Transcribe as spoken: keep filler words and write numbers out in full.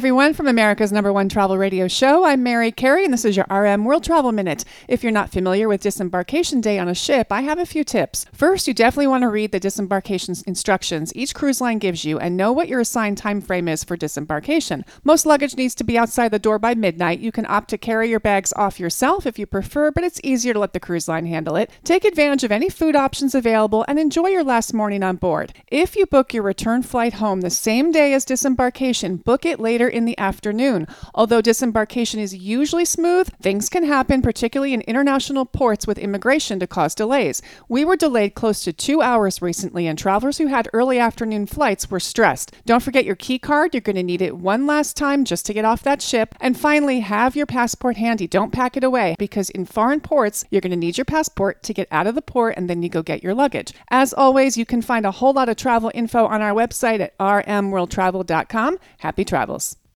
everyone, from America's number one travel radio show. I'm Mary Carey, and this is your R M World Travel Minute. If you're not familiar with disembarkation day on a ship, I have a few tips. First, you definitely want to read the disembarkation instructions each cruise line gives you and know what your assigned time frame is for disembarkation. Most luggage needs to be outside the door by midnight. You can opt to carry your bags off yourself if you prefer, but it's easier to let the cruise line handle it. Take advantage of any food options available and enjoy your last morning on board. If you book your return flight home the same day as disembarkation, book it later in the afternoon. Although disembarkation is usually smooth, things can happen, particularly in international ports with immigration, to cause delays. We were delayed close to two hours recently, and travelers who had early afternoon flights were stressed. Don't forget your key card. You're going to need it one last time just to get off that ship. And finally, have your passport handy. Don't pack it away, because in foreign ports, you're going to need your passport to get out of the port, and then you go get your luggage. As always, you can find a whole lot of travel info on our website at r m world travel dot com. Happy travels.